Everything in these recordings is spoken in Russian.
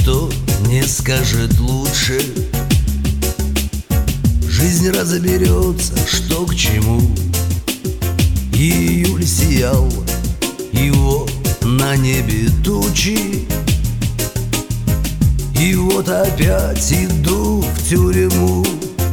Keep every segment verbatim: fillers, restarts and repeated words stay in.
Никто не скажет лучше. Жизнь разберется, что к чему. Июль сиял, и вот на небе тучи. И вот опять иду в тюрьму.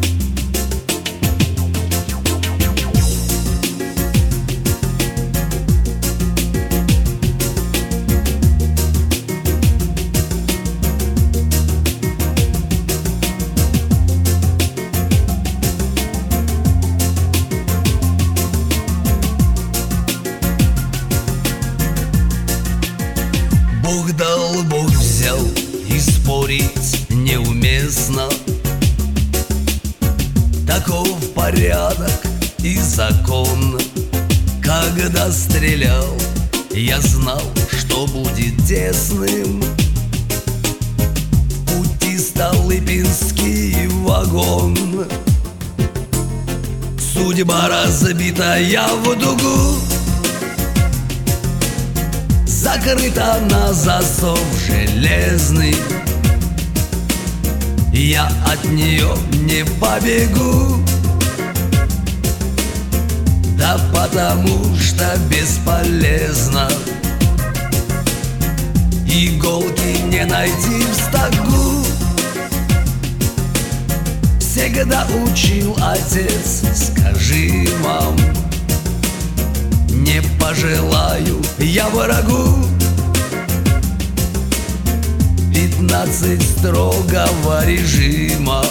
Бог дал, Бог взял, и спорить неуместно. Таков порядок и закон. Когда стрелял, я знал, что будет тесным. В пути Столыпинский вагон. Судьба разбитая в дугу, закрыта на засов железный. Я от нее не побегу, да потому что бесполезно. Иголки не найти в стогу. Всегда учил отец, скажи, мам, не пожелаю я врагу. Пятнадцать строгого режима.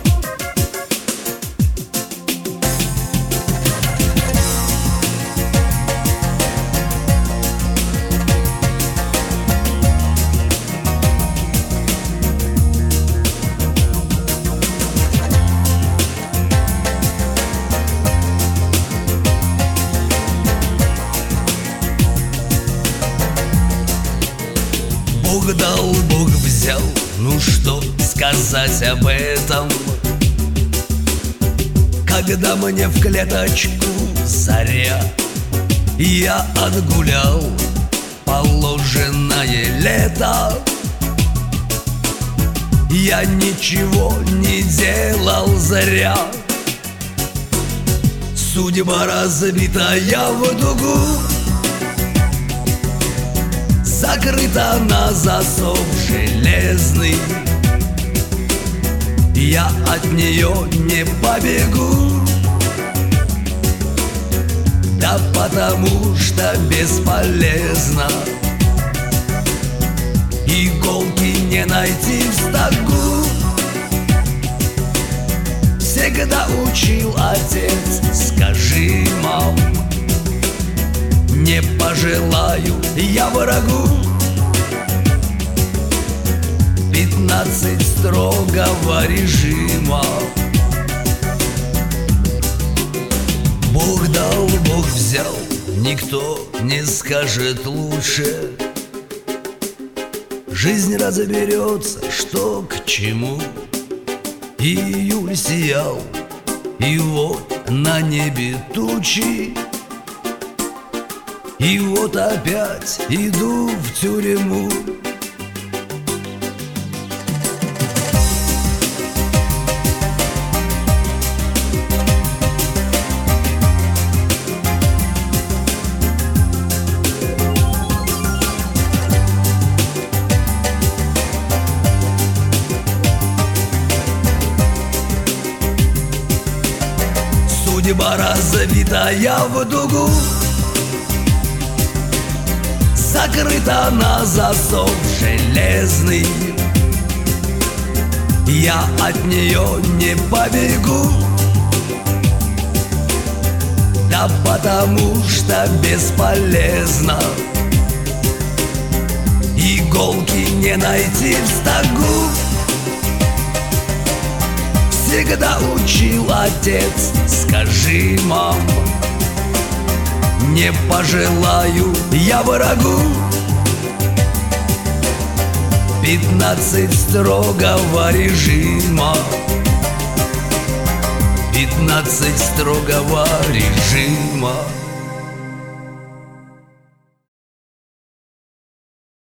Бог дал, Бог взял, ну что сказать об этом? Когда мне в клеточку заря, я отгулял положенное лето. Я ничего не делал зря. Судьба разбитая в дугу, закрыта на засов железный. Я от нее не побегу, да потому что бесполезно. Иголки не найти в стогу. Всегда учил отец, скажи, мам, не пожелаю я врагу. Пятнадцать строгого режима. Бог дал, Бог взял, никто не скажет лучше. Жизнь разберется, что к чему. Июль сиял, и вот на небе тучи. И вот опять иду в тюрьму. Судьба разбитая в дугу, закрыта на засов железный. Я от нее не побегу, да потому что бесполезно. Иголки не найти в стогу. Всегда учил отец, скажи, мам, не пожелаю я врагу. Пятнадцать строгого режима. Пятнадцать строгого режима.